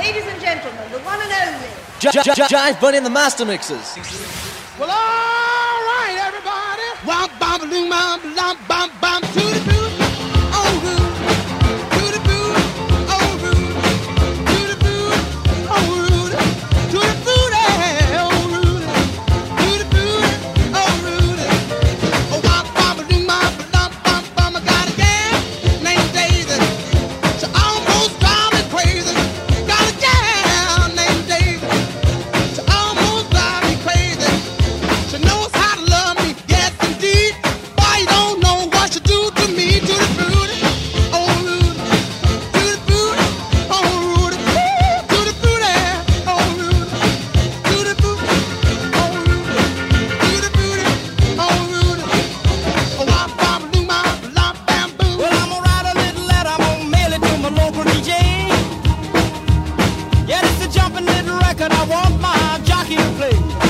Ladies and gentlemen, the one and only Jive Bunny and the Master Mixers. Well, all right, everybody. Womp bom loom bom bom bom bom to the boot. Oh, root. To the boot. Oh, root. To the boot. Oh, root. To the boot. Oh, root. To the boot. Oh, root. Oh, womp bom loom bom bom bom bom. I got a gal named Daisy. She almost drives me crazy. Got a gal named Daisy. She almost drives me crazy. She knows how to love me, yes indeed. Boy, you don't know what she do to me. To the booty, oh Rudy. To the booty, oh Rudy. To the booty, oh Rudy. To the booty, oh Rudy. To the booty, oh Rudy. Oh, wop, bop, loom, bop, lop, bamboo. Well, I'm gonna write a little letter, I'm gonna mail it to my local DJ. Yeah, it's a jumping little record I want my jockey to play.